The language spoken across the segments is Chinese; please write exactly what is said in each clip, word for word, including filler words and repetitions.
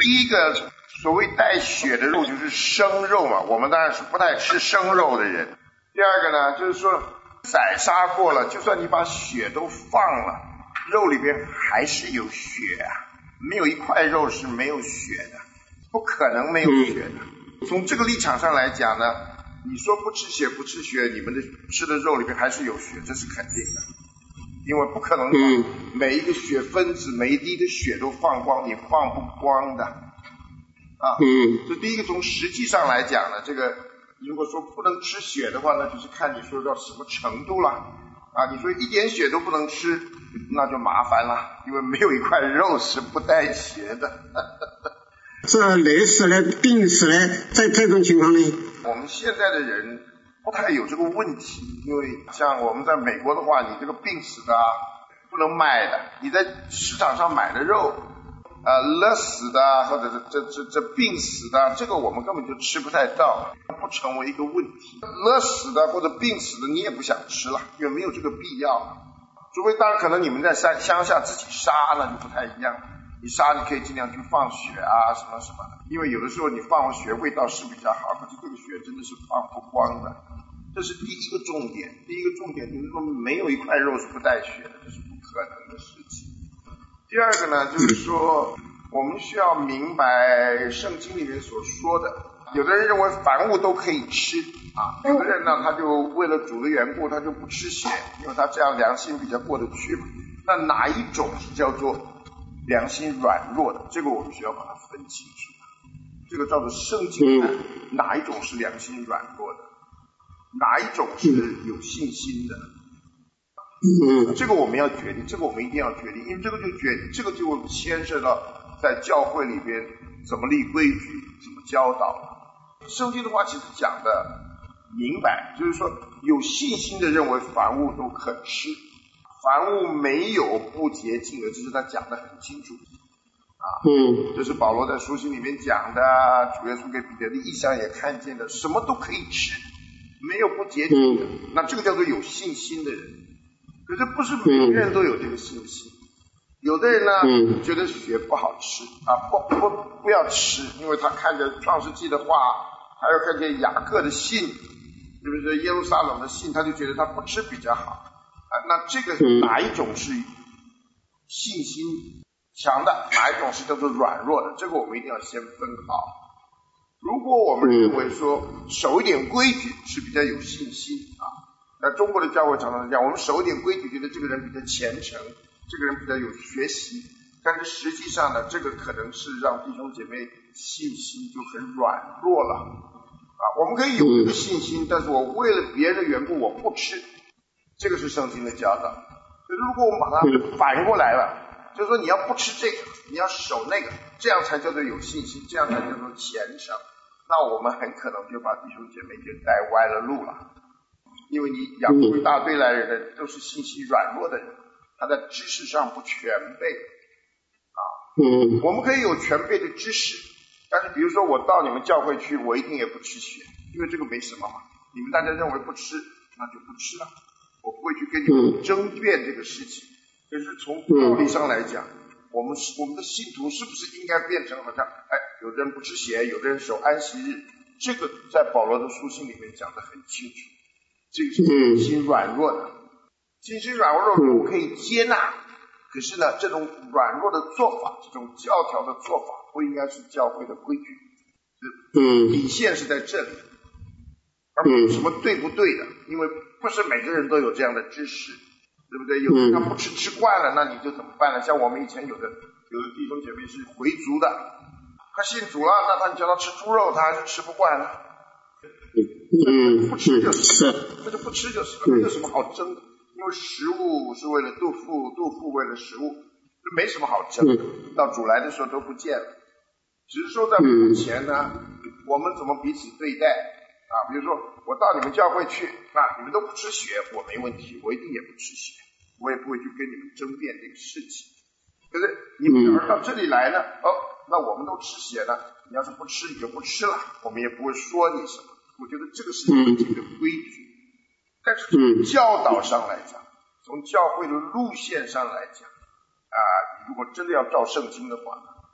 第一个所谓带血的肉就是生肉嘛，我们当然是不太吃生肉的人。第二个呢，就是说宰杀过了，就算你把血都放了，肉里边还是有血啊，没有一块肉是没有血的，不可能没有血的。从这个立场上来讲呢，你说不吃血不吃血，你们的吃的肉里边还是有血，这是肯定的，因为不可能把每一个血分子每一滴的血都放光，你放不光的啊。这第一个，从实际上来讲呢，这个如果说不能吃血的话，那就是看你说到什么程度了啊。你说一点血都不能吃，那就麻烦了，因为没有一块肉是不带血的。 这累死了病死了，在这种情况呢， 我们现在的人不太有这个问题，因为像我们在美国的话，你这个病死的啊不能卖的，你在市场上买的肉呃勒死的或者是这这这病死的，这个我们根本就吃不太到，不成为一个问题。勒死的或者病死的你也不想吃了，因为没有这个必要，除非当然可能你们在山乡下自己杀，那就不太一样，你杀你可以尽量去放血啊什么什么的，因为有的时候你放了血味道是比较好，可是这个血真的是放不光的，这是第一个重点。第一个重点就是说没有一块肉是不带血的，这是不可能的事情。第二个呢，就是说我们需要明白圣经里面所说的，有的人认为凡物都可以吃啊，有的人呢他就为了主的缘故他就不吃血，因为他这样良心比较过得去嘛。那哪一种是叫做良心软弱的，这个我们需要把它分清楚。这个照着圣经看，哪一种是良心软弱的，哪一种是有信心的，嗯，这个我们要决定，这个我们一定要决定，因为这个就决这个就牵涉到在教会里边怎么立规矩，怎么教导。圣经的话其实讲的明白，就是说有信心的认为凡物都可吃，凡物没有不洁净的，这是他讲的很清楚啊。嗯，这是保罗在书信里面讲的，主耶稣给彼得的异象也看见的，什么都可以吃，没有不洁净的，那这个叫做有信心的人。可是不是每个人都有这个信心，有的人呢觉得血不好吃啊，不不不要吃，因为他看着创世纪的话，还有看见雅各的信，是不是耶路撒冷的信，他就觉得他不吃比较好啊。那这个哪一种是信心强的，哪一种是叫做软弱的，这个我们一定要先分好。如果我们认为说守一点规矩是比较有信心啊，那中国的教会常常讲，我们守一点规矩，觉得这个人比较虔诚，这个人比较有学习，但是实际上呢，这个可能是让弟兄姐妹信心就很软弱了啊。我们可以有这个信心，但是我为了别人的缘故我不吃，这个是圣经的教导。可是如果我们把它反过来了，就是说你要不吃这个，你要守那个，这样才叫做有信心，这样才叫做虔诚，那我们很可能就把弟兄姐妹就带歪了路了。因为你养出一大堆来的人都是信心软弱的人，他在知识上不全备啊。嗯，我们可以有全备的知识，但是比如说我到你们教会去，我一定也不吃血，因为这个没什么嘛，你们大家认为不吃，那就不吃了，我不会去跟你们争辩这个事情。可是从道理上来讲，我们我们的信徒是不是应该变成好像，哎，有的人不吃血，有的人守安息日，这个在保罗的书信里面讲得很清楚。这个是信心软弱的，信心软弱的我可以接纳，可是呢，这种软弱的做法，这种教条的做法，不应该是教会的规矩，嗯，底线是在这里，而不是什么对不对的，因为不是每个人都有这样的知识，对不对？有的他不吃吃惯了，那你就怎么办呢？像我们以前有的有的弟兄姐妹是回族的，他信主了，那他你叫他吃猪肉，他还是吃不惯了。嗯，不吃就是了，那就不吃就是了，没有什么好争的。因为食物是为了肚腹，肚腹为了食物，这没什么好争的。到主来的时候都不见了，只是说在目前呢，我们怎么彼此对待啊？比如说我到你们教会去，那你们都不吃血，我没问题，我一定也不吃血，我也不会去跟你们争辩这个事情。可是你们要是到这里来呢，哦，那我们都吃血呢，你要是不吃你就不吃了，我们也不会说你什么。我觉得这个是圣经的规矩，但是从教导上来讲，从教会的路线上来讲啊，如果真的要照圣经的话，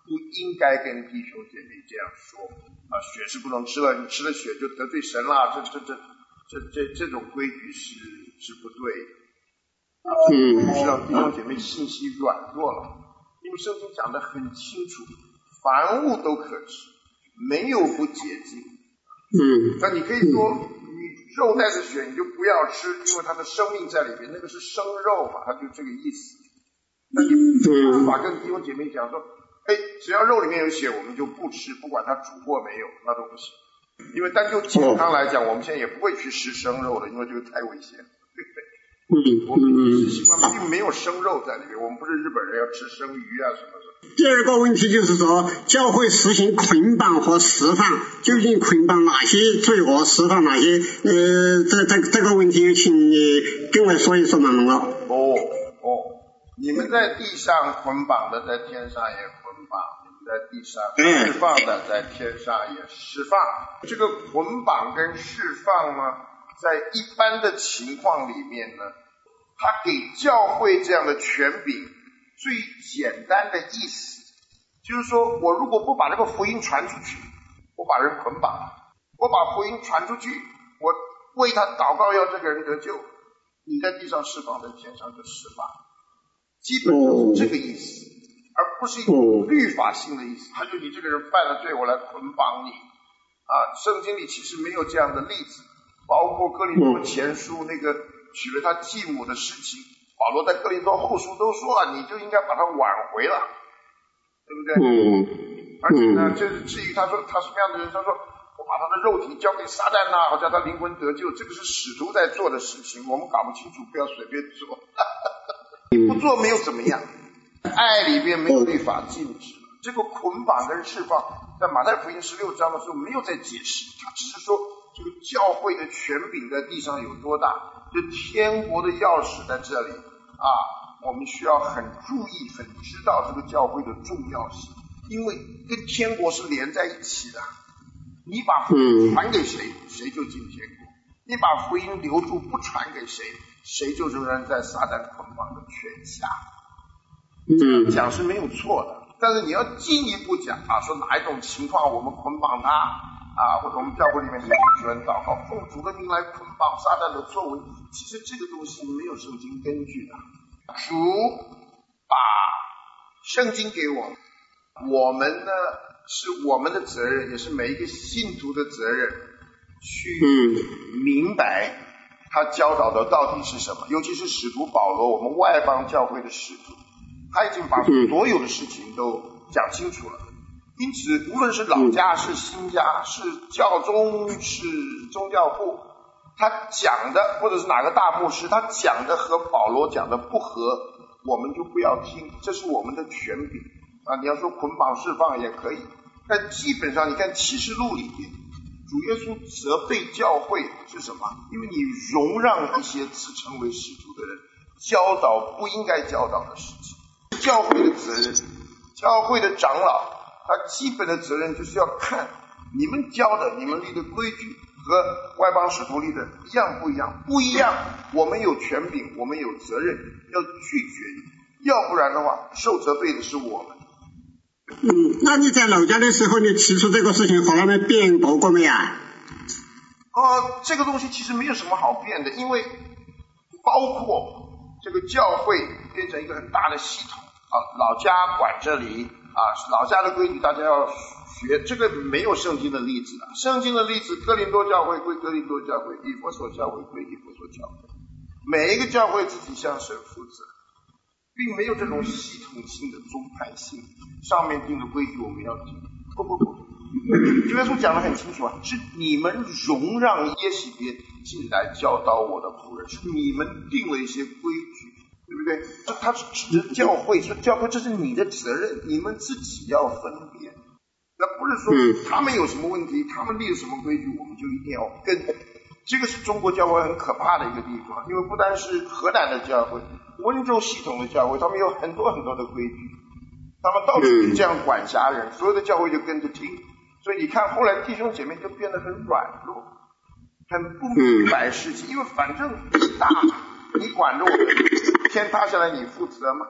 不应该跟弟兄姐妹这样说啊，血是不能吃了，你吃了血就得罪神了，这这这这这这种规矩是是不对的啊，是让弟兄姐妹信息软弱了，因为圣经讲得很清楚，凡物都可吃，没有不洁净。 嗯， 那你可以说你肉带着血你就不要吃，因为它的生命在里边，那个是生肉嘛，它就这个意思。那你没办法跟弟兄姐妹讲说，哎，只要肉里面有血我们就不吃，不管它煮过没有，那都不行。因为单就健康来讲，我们现在也不会去吃生肉了，因为这个太危险了，对不对？我们饮食习惯并没有生肉在里面，我们不是日本人要吃生鱼啊什么什么。 第二个问题就是说，教会实行捆绑和释放，究竟捆绑哪些罪恶，释放哪些？呃，这这这个问题，请你跟我说一说嘛，能够？ 哦哦，你们在地上捆绑的，在天上也捆绑；你们在地上释放的，在天上也释放。这个捆绑跟释放呢，在一般的情况里面呢，他给教会这样的权柄，最简单的意思就是说，我如果不把这个福音传出去，我把人捆绑了，我把福音传出去，我为他祷告要这个人得救，你在地上释放，在天上就释放，基本就是这个意思，而不是一种律法性的意思，他就你这个人犯了罪，我来捆绑你啊。圣经里其实没有这样的例子，包括哥林多前书那个娶了他继母的事情，保罗在哥林多后书都说了，你就应该把他挽回了，对不对？ 嗯。 而且呢，就是至于他说他什么样的人，他说我把他的肉体交给撒旦呐，好叫他灵魂得救，这个是使徒在做的事情，我们搞不清楚，不要随便做。不做没有怎么样，爱里边没有律法禁止。这个捆绑跟释放，在马太福音十六章的时候没有在解释，他只是说这个教会的权柄在地上有多大，就天国的钥匙在这里啊，我们需要很注意，很知道这个教会的重要性，因为跟天国是连在一起的。你把福音传给谁，谁就进天国；你把福音留住不传给谁，谁就仍然在撒旦捆绑的权下。 嗯， 讲是没有错的，但是你要进一步讲啊，说哪一种情况我们捆绑他啊，或者我们教会里面有许人祷告，奉主的名来捆绑撒旦的作为，其实这个东西没有圣经根据的。主把圣经给我们，我们呢是我们的责任，也是每一个信徒的责任，去明白他教导的到底是什么。尤其是使徒保罗，我们外邦教会的使徒，他已经把所有的事情都讲清楚了。因此无论是老家是新家，是教宗是宗教部，他讲的或者是哪个大牧师，他讲的和保罗讲的不合，我们就不要听，这是我们的权柄啊。你要说捆绑释放也可以，但基本上你看启示录里面，主耶稣责备教会是什么？因为你容让一些自称为使徒的人教导不应该教导的事情。教会的责任，教会的长老，他基本的责任就是要看你们教的、你们立的规矩和外邦使徒立的一样不一样，不一样，我们有权柄，我们有责任要拒绝你，要不然的话，受责备的是我们。 嗯，那你在老家的时候，你提出这个事情和他们辩驳过没有？ 呃，这个东西其实没有什么好辩的，因为包括这个教会变成一个很大的系统啊，老家管这里啊，老家的规矩大家要学，这个没有圣经的例子的。圣经的例子，哥林多教会归哥林多教会，以弗所教会归以弗所教会，每一个教会自己向神负责，并没有这种系统性的宗派性，上面定的规矩我们要听。不不不，主耶稣讲得很清楚啊，是你们容让耶洗别进来教导我的仆人，是你们定了一些规矩，对不对？这他是指着教会，说教会这是你的责任，你们自己要分辨。那不是说他们有什么问题，他们立了什么规矩，我们就一定要跟。这个是中国教会很可怕的一个地方，因为不单是河南的教会，温州系统的教会，他们有很多很多的规矩，他们到处是这样管辖人，所有的教会就跟着听。所以你看后来弟兄姐妹就变得很软弱，很不明白事情，因为反正你大，你管着我们，天塌下来你负责吗？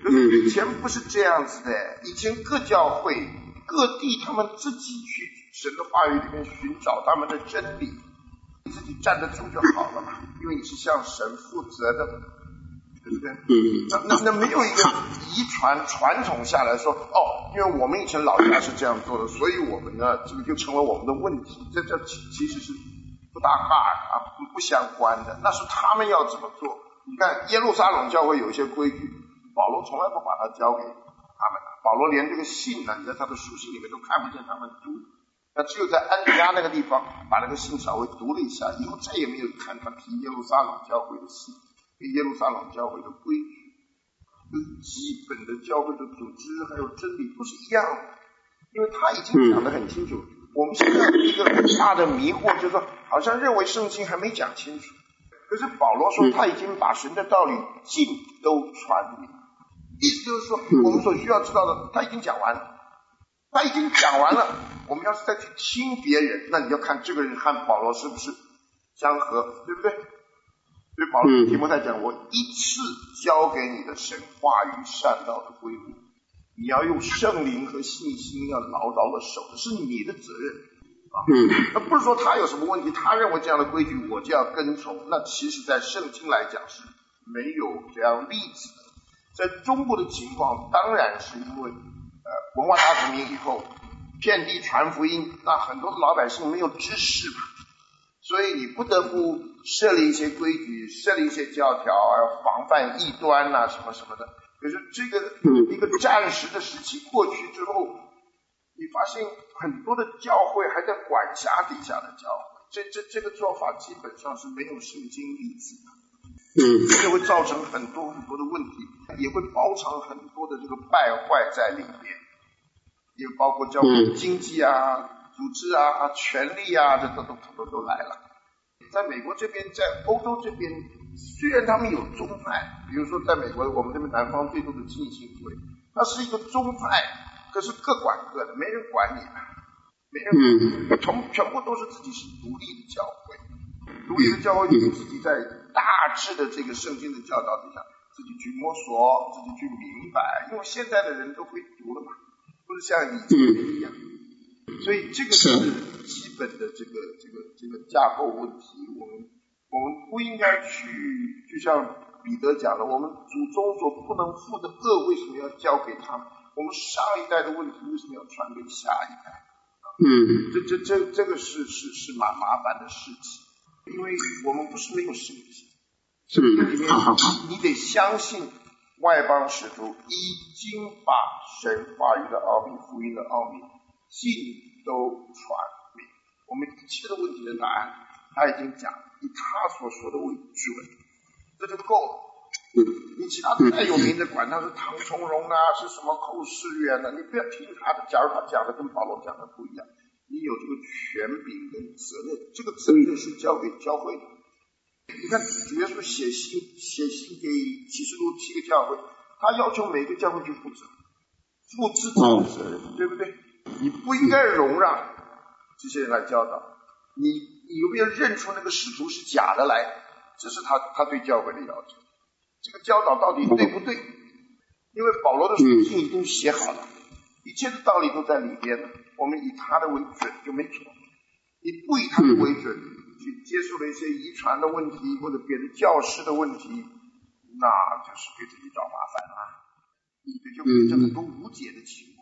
可是以前不是这样子的，以前各教会各地他们自己去神的话语里面寻找他们的真理，你自己站得住就好了嘛，因为你是向神负责的，对不对？那那那没有一个遗传传统下来说，哦，因为我们以前老家是这样做的，所以我们呢这个就成了我们的问题，这这其实是不搭嘎啊，不相关的，那是他们要怎么做。你看耶路撒冷教会有一些规矩，保罗从来不把它交给他们，保罗连这个信呢，你在他的书信里面都看不见他们读，那只有在安提阿那个地方把那个信稍微读了一下，以后再也没有看他提耶路撒冷教会的信，跟耶路撒冷教会的规矩，跟基本的教会的组织还有真理不是一样的，因为他已经讲得很清楚。我们现在有一个很大的迷惑，就是说好像认为圣经还没讲清楚，可是保罗说他已经把神的道理尽都传明，意思就是说我们所需要知道的他已经讲完了，他已经讲完了，我们要是再去听别人，那你要看这个人和保罗是不是相合，对不对？所以保罗提摩太讲，我一次交给你的神话语善道的规律，你要用圣灵和信心要牢牢的守着，是你的责任啊。那不是说他有什么问题，他认为这样的规矩我就要跟从，那其实在圣经来讲是没有这样例子的。在中国的情况当然是因为呃文化大革命以后遍地传福音，那很多老百姓没有知识嘛，所以你不得不设立一些规矩，设立一些教条啊，防范异端啊什么什么的。可是这个一个暂时的时期过去之后，你发现很多的教会还在管辖底下的教会，这这这个做法基本上是没有圣经例子的，嗯，这会造成很多很多的问题，也会包藏很多的这个败坏在里面，也包括教会经济啊、组织啊、权力啊，这都都都都来了。在美国这边，在欧洲这边，虽然他们有宗派，比如说在美国我们这边南方最多的浸信会，它是一个宗派，可是各管各的，没人管你，没人管，全全部都是自己是独立的教会，独立的教会你自己在大致的这个圣经的教导底下，自己去摸索，自己去明白，因为现在的人都会读了嘛，不是像以前一样，所以这个是基本的这个这个这个架构问题，我们我们不应该去，就像彼得讲的，我们祖宗所不能负的恶为什么要交给他们？我们上一代的问题为什么要传给下一代？嗯，这这这这个是是是蛮麻烦的事情，因为我们不是没有圣经，圣经里面你得相信外邦使徒已经把神话语的奥秘、福音的奥秘尽都传明，我们一切的问题的答案他已经讲，以他所说的为准，这就够了。你其他的再有名的，管他是唐崇荣啊，是什么寇世远啊，你不要听他的。假如他讲的跟保罗讲的不一样，你有这个权柄跟责任，这个责任是交给教会的。你看主耶稣写信写信给启示录七个教会，他要求每个教会去负责，负自己的责任，对不对？你不应该容让这些人来教导，你你有没有认出那个使徒是假的来？这是他他对教会的要求。这个教导到底对不对？因为保罗的书信已经写好了，一切的道理都在里边了，我们以他的为准就没错。你不以他的为准，去接受了一些遗传的问题或者别的教师的问题，那就是给自己找麻烦了，你这就变成很多无解的情况。